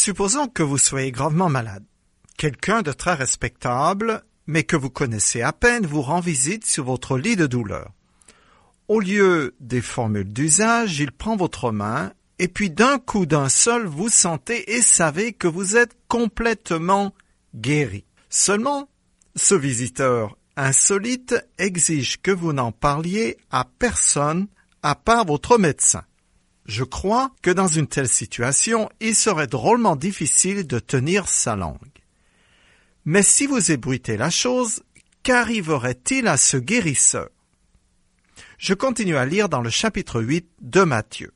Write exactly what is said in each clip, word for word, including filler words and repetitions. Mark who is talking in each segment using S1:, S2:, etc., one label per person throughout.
S1: Supposons que vous soyez gravement malade. Quelqu'un de très respectable, mais que vous connaissez à peine, vous rend visite sur votre lit de douleur. Au lieu des formules d'usage, il prend votre main et puis d'un coup d'un seul, vous sentez et savez que vous êtes complètement guéri. Seulement, ce visiteur insolite exige que vous n'en parliez à personne à part votre médecin. Je crois que dans une telle situation, il serait drôlement difficile de tenir sa langue. Mais si vous ébruitez la chose, qu'arriverait-il à ce guérisseur? Je continue à lire dans le chapitre huit de Matthieu.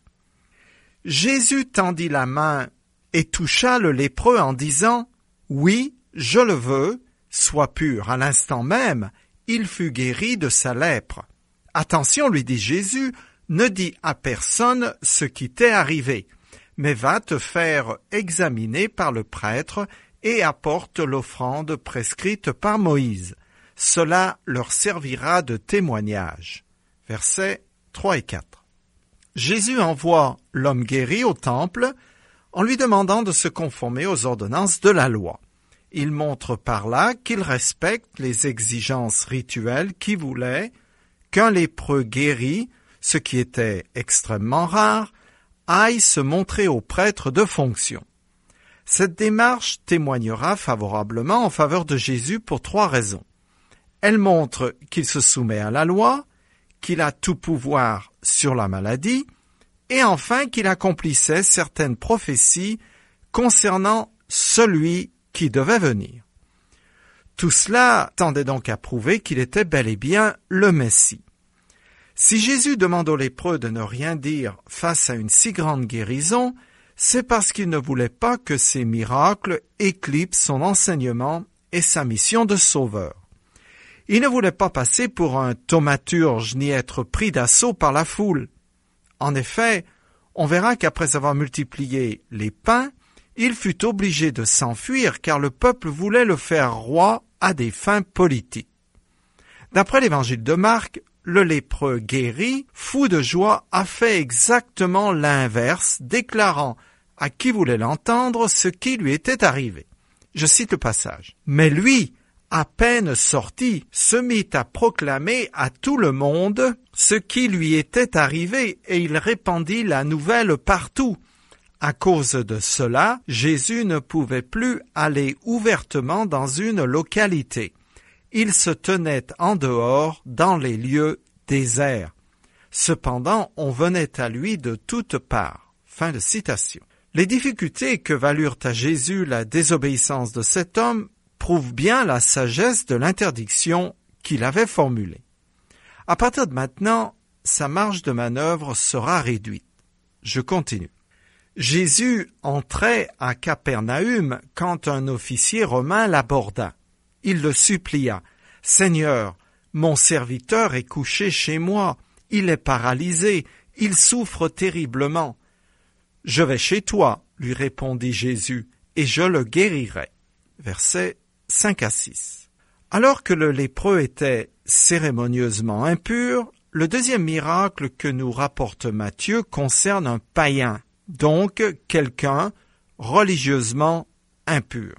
S1: Jésus tendit la main et toucha le lépreux en disant « Oui, je le veux, sois pur. » À l'instant même, il fut guéri de sa lèpre. « Attention, lui dit Jésus, ne dis à personne ce qui t'est arrivé, mais va te faire examiner par le prêtre et apporte l'offrande prescrite par Moïse. Cela leur servira de témoignage. » Versets trois et quatre. Jésus envoie l'homme guéri au temple en lui demandant de se conformer aux ordonnances de la loi. Il montre par là qu'il respecte les exigences rituelles qui voulaient qu'un lépreux guéri, ce qui était extrêmement rare, aille se montrer au prêtre de fonction. Cette démarche témoignera favorablement en faveur de Jésus pour trois raisons. Elle montre qu'il se soumet à la loi, qu'il a tout pouvoir sur la maladie, et enfin qu'il accomplissait certaines prophéties concernant celui qui devait venir. Tout cela tendait donc à prouver qu'il était bel et bien le Messie. Si Jésus demande aux lépreux de ne rien dire face à une si grande guérison, c'est parce qu'il ne voulait pas que ces miracles éclipsent son enseignement et sa mission de sauveur. Il ne voulait pas passer pour un thaumaturge ni être pris d'assaut par la foule. En effet, on verra qu'après avoir multiplié les pains, il fut obligé de s'enfuir car le peuple voulait le faire roi à des fins politiques. D'après l'évangile de Marc, le lépreux guéri, fou de joie, a fait exactement l'inverse, déclarant à qui voulait l'entendre ce qui lui était arrivé. Je cite le passage. « Mais lui, à peine sorti, se mit à proclamer à tout le monde ce qui lui était arrivé, et il répandit la nouvelle partout. À cause de cela, Jésus ne pouvait plus aller ouvertement dans une localité. Il se tenait en dehors dans les lieux déserts. Cependant, on venait à lui de toutes parts. » Fin de citation. Les difficultés que valurent à Jésus la désobéissance de cet homme prouvent bien la sagesse de l'interdiction qu'il avait formulée. À partir de maintenant, sa marge de manœuvre sera réduite. Je continue. Jésus entrait à Capernaüm quand un officier romain l'aborda. Il le supplia. « Seigneur, mon serviteur est couché chez moi, il est paralysé, il souffre terriblement. »« Je vais chez toi, lui répondit Jésus, et je le guérirai. » Versets cinq à six. Alors que le lépreux était cérémonieusement impur, le deuxième miracle que nous rapporte Matthieu concerne un païen, donc quelqu'un religieusement impur.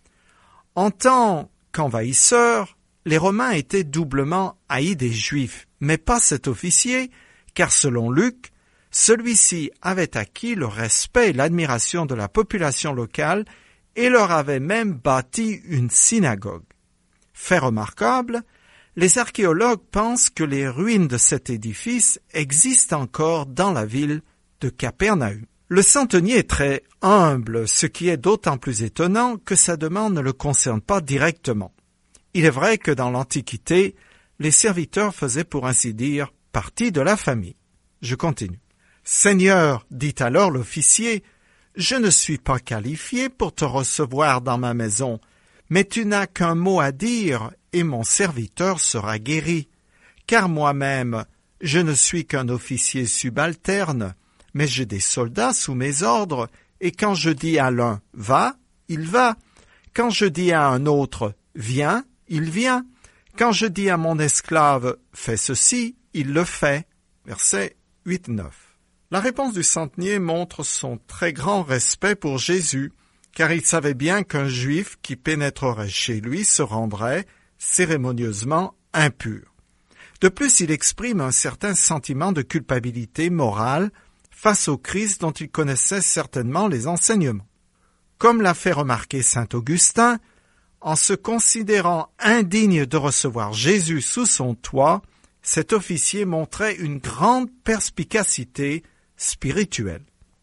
S1: En tant qu'envahisseurs, les Romains étaient doublement haïs des Juifs, mais pas cet officier, car selon Luc, celui-ci avait acquis le respect et l'admiration de la population locale et leur avait même bâti une synagogue. Fait remarquable, les archéologues pensent que les ruines de cet édifice existent encore dans la ville de Capernaüm. Le centenier est très humble, ce qui est d'autant plus étonnant que sa demande ne le concerne pas directement. Il est vrai que dans l'Antiquité, les serviteurs faisaient pour ainsi dire partie de la famille. Je continue. « Seigneur, dit alors l'officier, je ne suis pas qualifié pour te recevoir dans ma maison, mais tu n'as qu'un mot à dire et mon serviteur sera guéri. Car moi-même, je ne suis qu'un officier subalterne, mais j'ai des soldats sous mes ordres, et quand je dis à l'un « va », il va. Quand je dis à un autre « viens », il vient. Quand je dis à mon esclave « fais ceci », il le fait. Versets huit neuf. La réponse du centenier montre son très grand respect pour Jésus, car il savait bien qu'un juif qui pénétrerait chez lui se rendrait cérémonieusement impur. De plus, il exprime un certain sentiment de culpabilité morale face au Christ dont il connaissait certainement les enseignements. Comme l'a fait remarquer saint Augustin, en se considérant indigne de recevoir Jésus sous son toit, cet officier montrait une grande perspicacité spirituelle.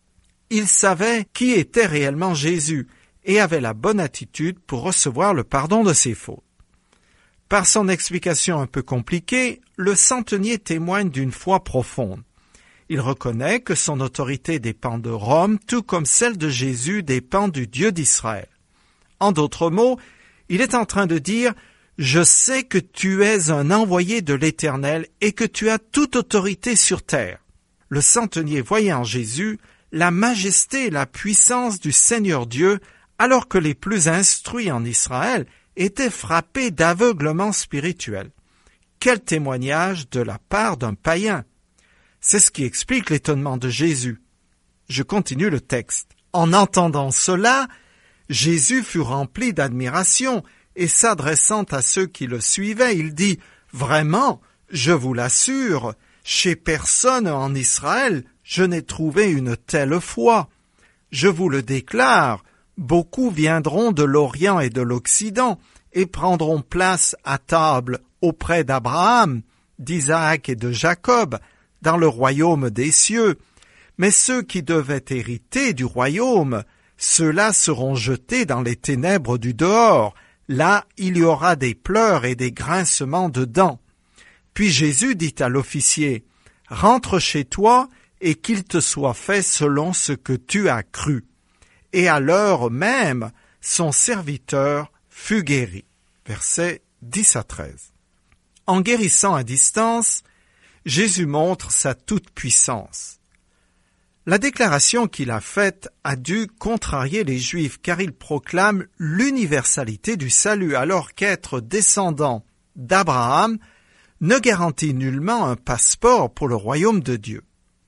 S1: Il savait qui était réellement Jésus et avait la bonne attitude pour recevoir le pardon de ses fautes. Par son explication un peu compliquée, le centenier témoigne d'une foi profonde. Il reconnaît que son autorité dépend de Rome, tout comme celle de Jésus dépend du Dieu d'Israël. En d'autres mots, il est en train de dire « Je sais que tu es un envoyé de l'Éternel et que tu as toute autorité sur terre. » Le centenier voyait en Jésus la majesté et la puissance du Seigneur Dieu, alors que les plus instruits en Israël étaient frappés d'aveuglement spirituel. Quel témoignage de la part d'un païen! C'est ce qui explique l'étonnement de Jésus. Je continue le texte. En entendant cela, Jésus fut rempli d'admiration et s'adressant à ceux qui le suivaient, il dit « Vraiment, je vous l'assure, chez personne en Israël, je n'ai trouvé une telle foi. Je vous le déclare, beaucoup viendront de l'Orient et de l'Occident et prendront place à table auprès d'Abraham, d'Isaac et de Jacob, dans le royaume des cieux. Mais ceux qui devaient hériter du royaume, ceux-là seront jetés dans les ténèbres du dehors. Là, il y aura des pleurs et des grincements de dents. » Puis Jésus dit à l'officier, « Rentre chez toi et qu'il te soit fait selon ce que tu as cru. » Et à l'heure même, son serviteur fut guéri. Versets dix à treize. En guérissant à distance, Jésus montre sa toute-puissance. La déclaration qu'il a faite a dû contrarier les Juifs car il proclame l'universalité du salut alors qu'être descendant d'Abraham ne garantit nullement un passeport pour le royaume de Dieu.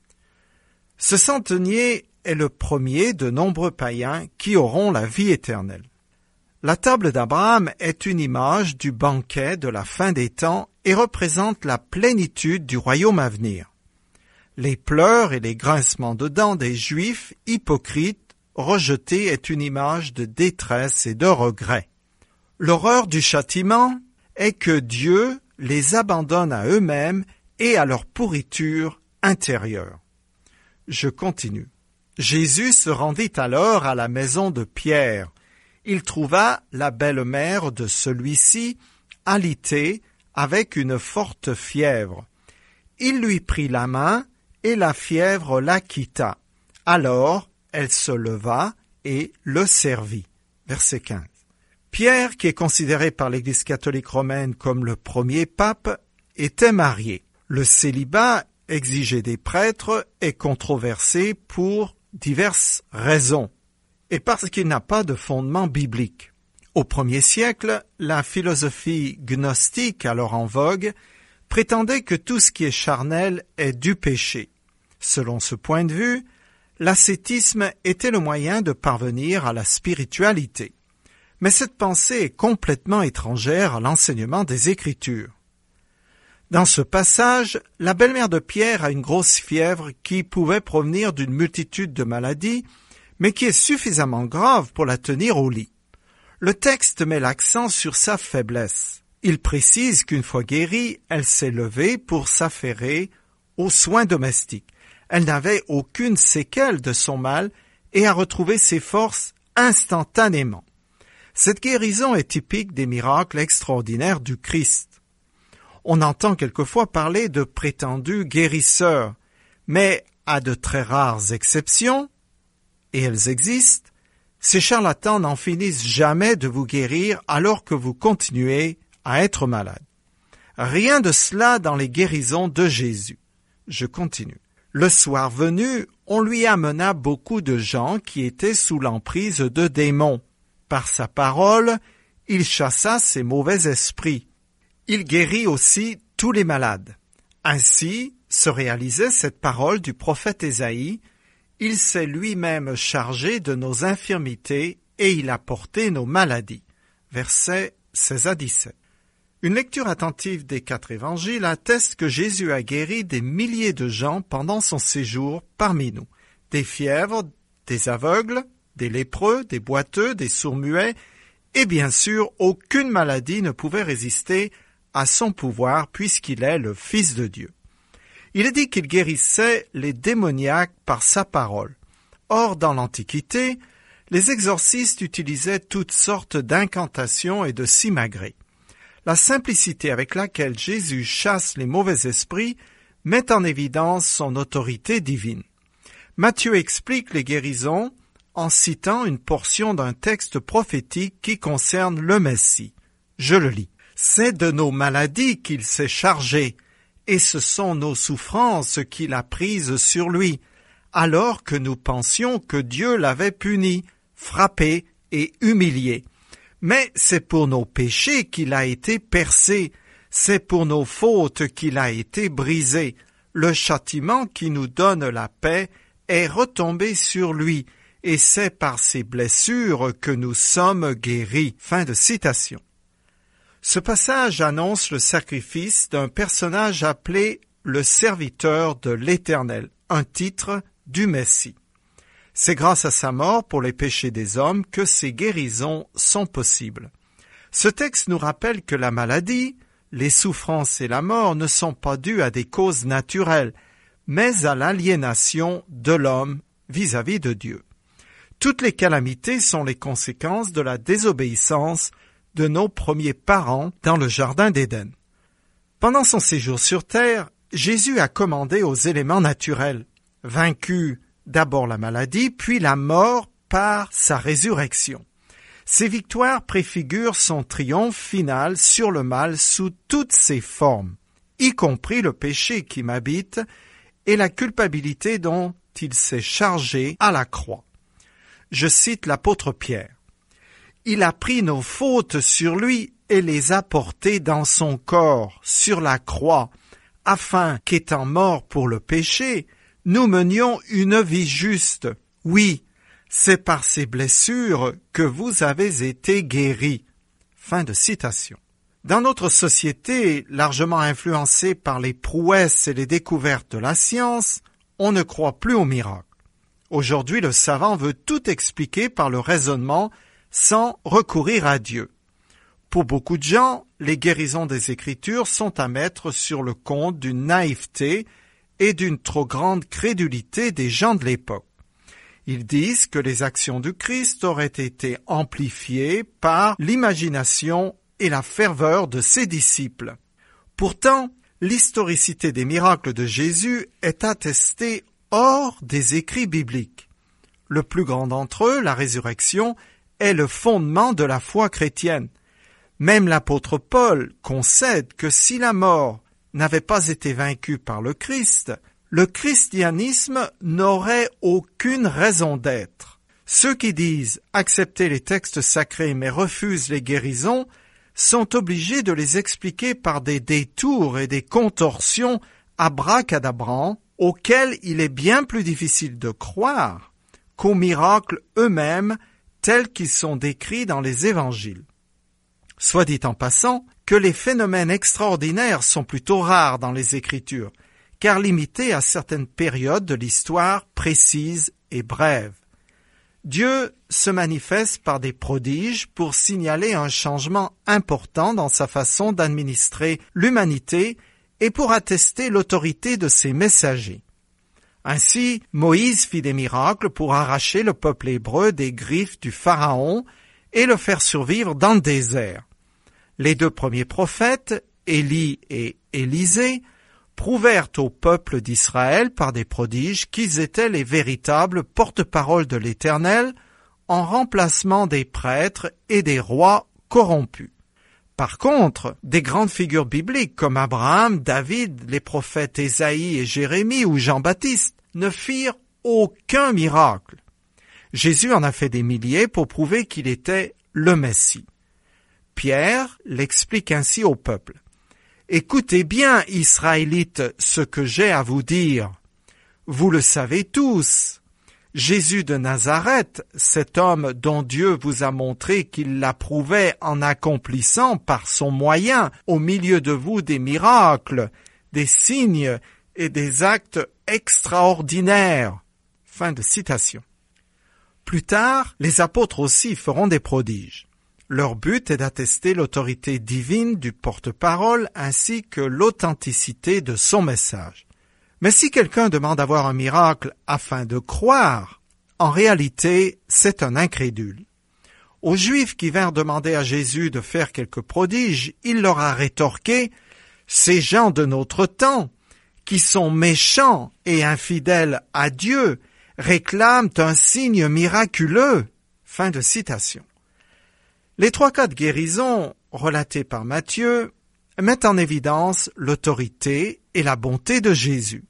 S1: Ce centenier est le premier de nombreux païens qui auront la vie éternelle. La table d'Abraham est une image du banquet de la fin des temps et représente la plénitude du royaume à venir. Les pleurs et les grincements de dents des Juifs hypocrites rejetés est une image de détresse et de regret. L'horreur du châtiment est que Dieu les abandonne à eux-mêmes et à leur pourriture intérieure. Je continue. Jésus se rendit alors à la maison de Pierre. Il trouva la belle-mère de celui-ci alitée avec une forte fièvre. Il lui prit la main et la fièvre la quitta. Alors elle se leva et le servit. Verset quinze. Pierre, qui est considéré par l'Église catholique romaine comme le premier pape, était marié. Le célibat exigé des prêtres est controversé pour diverses raisons, et parce qu'il n'a pas de fondement biblique. Au premier siècle, la philosophie gnostique, alors en vogue, prétendait que tout ce qui est charnel est du péché. Selon ce point de vue, l'ascétisme était le moyen de parvenir à la spiritualité. Mais cette pensée est complètement étrangère à l'enseignement des Écritures. Dans ce passage, la belle-mère de Pierre a une grosse fièvre qui pouvait provenir d'une multitude de maladies, mais qui est suffisamment grave pour la tenir au lit. Le texte met l'accent sur sa faiblesse. Il précise qu'une fois guérie, elle s'est levée pour s'affairer aux soins domestiques. Elle n'avait aucune séquelle de son mal et a retrouvé ses forces instantanément. Cette guérison est typique des miracles extraordinaires du Christ. On entend quelquefois parler de prétendus guérisseurs, mais à de très rares exceptions, et elles existent, ces charlatans n'en finissent jamais de vous guérir alors que vous continuez à être malade. Rien de cela dans les guérisons de Jésus. Je continue. Le soir venu, on lui amena beaucoup de gens qui étaient sous l'emprise de démons. Par sa parole, il chassa ces mauvais esprits. Il guérit aussi tous les malades. Ainsi se réalisait cette parole du prophète Ésaïe. Il s'est lui-même chargé de nos infirmités et il a porté nos maladies. Versets seize à dix-sept. Une lecture attentive des quatre évangiles atteste que Jésus a guéri des milliers de gens pendant son séjour parmi nous. Des fièvres, des aveugles, des lépreux, des boiteux, des sourds-muets, et bien sûr, aucune maladie ne pouvait résister à son pouvoir puisqu'il est le Fils de Dieu. Il est dit qu'il guérissait les démoniaques par sa parole. Or, dans l'Antiquité, les exorcistes utilisaient toutes sortes d'incantations et de simagrées. La simplicité avec laquelle Jésus chasse les mauvais esprits met en évidence son autorité divine. Matthieu explique les guérisons en citant une portion d'un texte prophétique qui concerne le Messie. Je le lis. « C'est de nos maladies qu'il s'est chargé, et ce sont nos souffrances qu'il a prises sur lui, alors que nous pensions que Dieu l'avait puni, frappé et humilié. Mais c'est pour nos péchés qu'il a été percé, c'est pour nos fautes qu'il a été brisé. Le châtiment qui nous donne la paix est retombé sur lui, et c'est par ses blessures que nous sommes guéris. » Fin de citation. Ce passage annonce le sacrifice d'un personnage appelé le serviteur de l'Éternel, un titre du Messie. C'est grâce à sa mort pour les péchés des hommes que ces guérisons sont possibles. Ce texte nous rappelle que la maladie, les souffrances et la mort ne sont pas dues à des causes naturelles, mais à l'aliénation de l'homme vis-à-vis de Dieu. Toutes les calamités sont les conséquences de la désobéissance de nos premiers parents dans le jardin d'Éden. Pendant son séjour sur terre, Jésus a commandé aux éléments naturels, vaincu d'abord la maladie, puis la mort par sa résurrection. Ces victoires préfigurent son triomphe final sur le mal sous toutes ses formes, y compris le péché qui m'habite et la culpabilité dont il s'est chargé à la croix. Je cite l'apôtre Pierre. « Il a pris nos fautes sur lui et les a portées dans son corps, sur la croix, afin qu'étant morts pour le péché, nous menions une vie juste. Oui, c'est par ces blessures que vous avez été guéris. » Fin de citation. Dans notre société, largement influencée par les prouesses et les découvertes de la science, on ne croit plus aux miracles. Aujourd'hui, le savant veut tout expliquer par le raisonnement sans recourir à Dieu. Pour beaucoup de gens, les guérisons des Écritures sont à mettre sur le compte d'une naïveté et d'une trop grande crédulité des gens de l'époque. Ils disent que les actions du Christ auraient été amplifiées par l'imagination et la ferveur de ses disciples. Pourtant, l'historicité des miracles de Jésus est attestée hors des écrits bibliques. Le plus grand d'entre eux, la résurrection, est le fondement de la foi chrétienne. Même l'apôtre Paul concède que si la mort n'avait pas été vaincue par le Christ, le christianisme n'aurait aucune raison d'être. Ceux qui disent accepter les textes sacrés mais refusent les guérisons sont obligés de les expliquer par des détours et des contorsions abracadabrants auxquels il est bien plus difficile de croire qu'aux miracles eux-mêmes tels qu'ils sont décrits dans les évangiles. Soit dit en passant que les phénomènes extraordinaires sont plutôt rares dans les Écritures, car limités à certaines périodes de l'histoire précises et brèves. Dieu se manifeste par des prodiges pour signaler un changement important dans sa façon d'administrer l'humanité et pour attester l'autorité de ses messagers. Ainsi, Moïse fit des miracles pour arracher le peuple hébreu des griffes du Pharaon et le faire survivre dans le désert. Les deux premiers prophètes, Élie et Élisée, prouvèrent au peuple d'Israël par des prodiges qu'ils étaient les véritables porte-parole de l'Éternel en remplacement des prêtres et des rois corrompus. Par contre, des grandes figures bibliques comme Abraham, David, les prophètes Ésaïe et Jérémie ou Jean-Baptiste ne firent aucun miracle. Jésus en a fait des milliers pour prouver qu'il était le Messie. Pierre l'explique ainsi au peuple. « Écoutez bien, Israélites, ce que j'ai à vous dire. Vous le savez tous. Jésus de Nazareth, cet homme dont Dieu vous a montré qu'il l'approuvait en accomplissant par son moyen au milieu de vous des miracles, des signes et des actes extraordinaires. Fin de citation. Plus tard, les apôtres aussi feront des prodiges. Leur but est d'attester l'autorité divine du porte-parole ainsi que l'authenticité de son message. Mais si quelqu'un demande à voir un miracle afin de croire, en réalité, c'est un incrédule. Aux Juifs qui vinrent demander à Jésus de faire quelques prodiges, il leur a rétorqué « Ces gens de notre temps, qui sont méchants et infidèles à Dieu, réclament un signe miraculeux. » Fin de citation. Les trois cas de guérison relatés par Matthieu mettent en évidence l'autorité et la bonté de Jésus.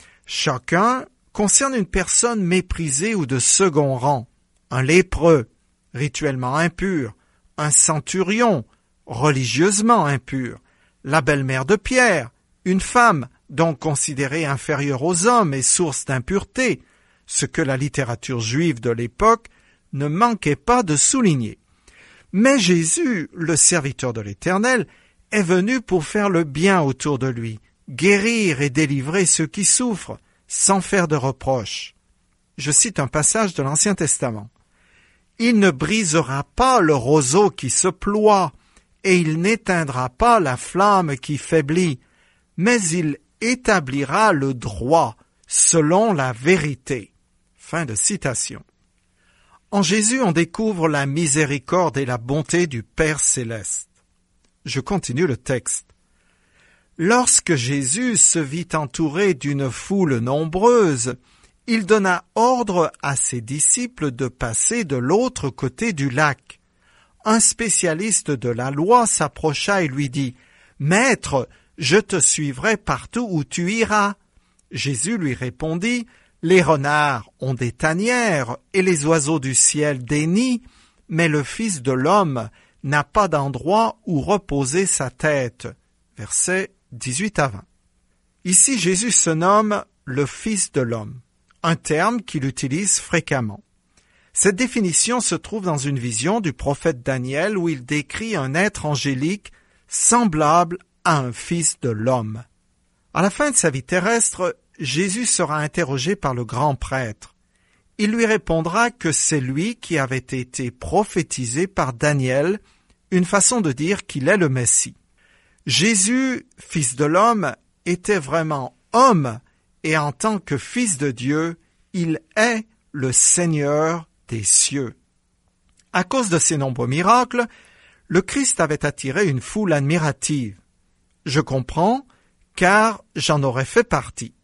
S1: Chacun concerne une personne méprisée ou de second rang, un lépreux, rituellement impur, un centurion, religieusement impur, la belle-mère de Pierre, une femme donc considérée inférieure aux hommes et source d'impureté, ce que la littérature juive de l'époque ne manquait pas de souligner. Mais Jésus, le serviteur de l'Éternel, est venu pour faire le bien autour de lui, guérir et délivrer ceux qui souffrent, sans faire de reproches. Je cite un passage de l'Ancien Testament. « Il ne brisera pas le roseau qui se ploie, et il n'éteindra pas la flamme qui faiblit, mais il établira le droit selon la vérité. » Fin de citation. En Jésus, on découvre la miséricorde et la bonté du Père céleste. Je continue le texte. Lorsque Jésus se vit entouré d'une foule nombreuse, il donna ordre à ses disciples de passer de l'autre côté du lac. Un spécialiste de la loi s'approcha et lui dit « Maître, je te suivrai partout où tu iras. » Jésus lui répondit « Les renards ont des tanières et les oiseaux du ciel des nids, mais le Fils de l'homme n'a pas d'endroit où reposer sa tête. » Versets dix-huit à vingt. Ici, Jésus se nomme le Fils de l'homme, un terme qu'il utilise fréquemment. Cette définition se trouve dans une vision du prophète Daniel où il décrit un être angélique semblable à un fils de l'homme. À la fin de sa vie terrestre, Jésus sera interrogé par le grand prêtre. Il lui répondra que c'est lui qui avait été prophétisé par Daniel, une façon de dire qu'il est le Messie. Jésus, fils de l'homme, était vraiment homme et en tant que fils de Dieu, il est le Seigneur des cieux. À cause de ses nombreux miracles, le Christ avait attiré une foule admirative. Je comprends, car j'en aurais fait partie.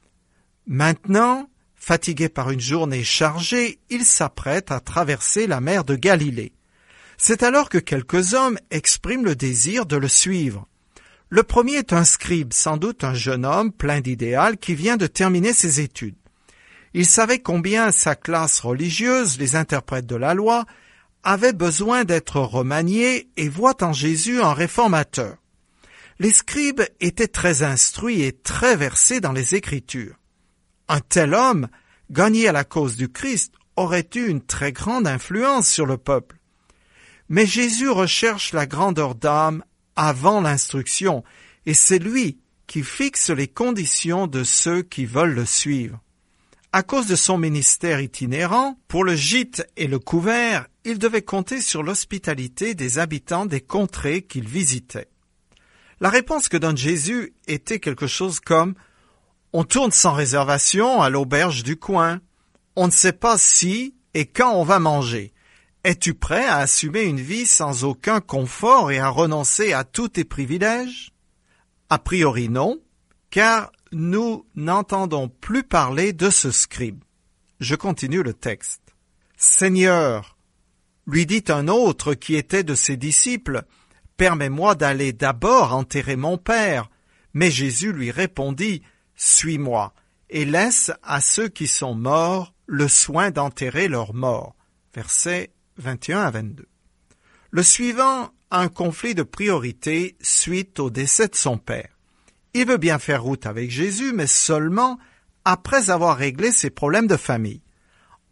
S1: Maintenant, fatigué par une journée chargée, il s'apprête à traverser la mer de Galilée. C'est alors que quelques hommes expriment le désir de le suivre. Le premier est un scribe, sans doute un jeune homme plein d'idéal qui vient de terminer ses études. Il savait combien sa classe religieuse, les interprètes de la loi, avait besoin d'être remaniée et voit en Jésus un réformateur. Les scribes étaient très instruits et très versés dans les Écritures. Un tel homme, gagné à la cause du Christ, aurait eu une très grande influence sur le peuple. Mais Jésus recherche la grandeur d'âme avant l'instruction, et c'est lui qui fixe les conditions de ceux qui veulent le suivre. À cause de son ministère itinérant, pour le gîte et le couvert, il devait compter sur l'hospitalité des habitants des contrées qu'il visitait. La réponse que donne Jésus était quelque chose comme « On tourne sans réservation à l'auberge du coin. On ne sait pas si et quand on va manger. Es-tu prêt à assumer une vie sans aucun confort et à renoncer à tous tes privilèges? » A priori non, car nous n'entendons plus parler de ce scribe. Je continue le texte. « Seigneur, lui dit un autre qui était de ses disciples, « Permets-moi d'aller d'abord enterrer mon père. » Mais Jésus lui répondit, « Suis-moi, et laisse à ceux qui sont morts le soin d'enterrer leurs morts. » Versets vingt et un à vingt-deux. Le suivant a un conflit de priorité suite au décès de son père. Il veut bien faire route avec Jésus, mais seulement après avoir réglé ses problèmes de famille.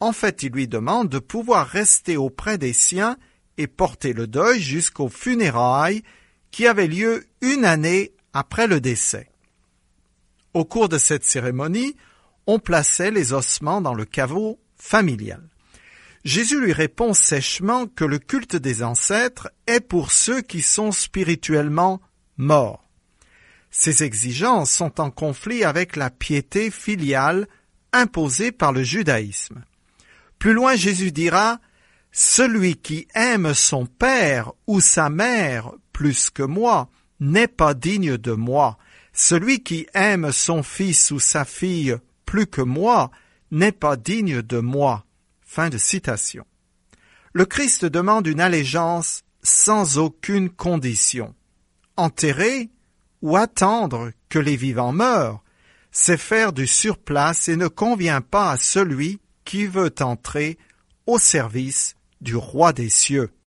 S1: En fait, il lui demande de pouvoir rester auprès des siens et porter le deuil jusqu'aux funérailles qui avaient lieu une année après le décès. Au cours de cette cérémonie, on plaçait les ossements dans le caveau familial. Jésus lui répond sèchement que le culte des ancêtres est pour ceux qui sont spirituellement morts. Ces exigences sont en conflit avec la piété filiale imposée par le judaïsme. Plus loin, Jésus dira « Celui qui aime son père ou sa mère plus que moi n'est pas digne de moi. Celui qui aime son fils ou sa fille plus que moi n'est pas digne de moi. » Fin de citation. Le Christ demande une allégeance sans aucune condition. Enterrer ou attendre que les vivants meurent, c'est faire du surplace et ne convient pas à celui qui veut entrer au service du Roi des cieux.